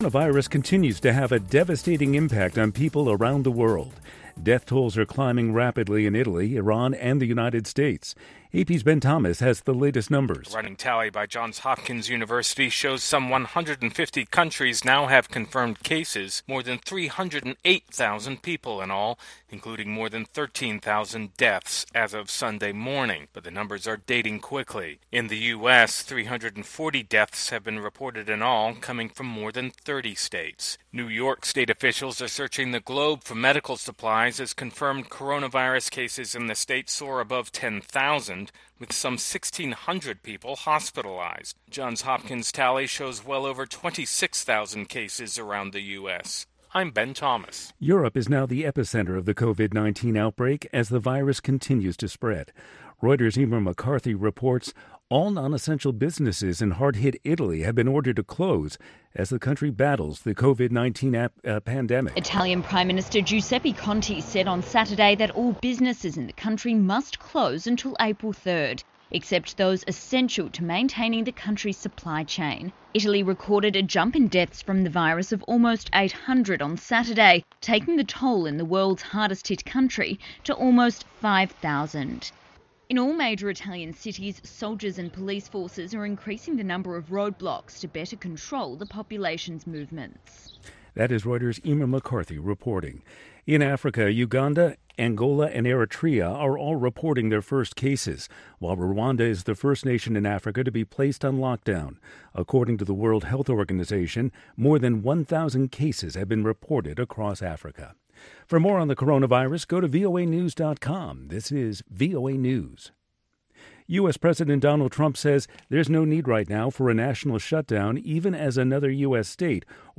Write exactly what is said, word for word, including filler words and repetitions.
Coronavirus continues to have a devastating impact on people around the world. Death tolls are climbing rapidly in Italy, Iran, and the United States. A P's Ben Thomas has the latest numbers. A running tally by Johns Hopkins University shows some one hundred fifty countries now have confirmed cases, more than three hundred eight thousand people in all, including more than thirteen thousand deaths as of Sunday morning. But the numbers are dating quickly. In the U S, three hundred forty deaths have been reported in all, coming from more than thirty states. New York state officials are searching the globe for medical supplies as confirmed coronavirus cases in the state soar above ten thousand. With some sixteen hundred people hospitalized. Johns Hopkins tally shows well over twenty-six thousand cases around the U S. I'm Ben Thomas. Europe is now the epicenter of the covid nineteen outbreak as the virus continues to spread. Reuters' Emer McCarthy reports all non-essential businesses in hard-hit Italy have been ordered to close as the country battles the covid nineteen ap- uh, pandemic. Italian Prime Minister Giuseppe Conte said on Saturday that all businesses in the country must close until April third, except those essential to maintaining the country's supply chain. Italy recorded a jump in deaths from the virus of almost eight hundred on Saturday, taking the toll in the world's hardest-hit country to almost five thousand. In all major Italian cities, soldiers and police forces are increasing the number of roadblocks to better control the population's movements. That is Reuters' Emer McCarthy reporting. In Africa, Uganda, Angola, and Eritrea are all reporting their first cases, while Rwanda is the first nation in Africa to be placed on lockdown. According to the World Health Organization, more than one thousand cases have been reported across Africa. For more on the coronavirus, go to V O A news dot com. This is V O A News. U S. President Donald Trump says there's no need right now for a national shutdown, even as another U S state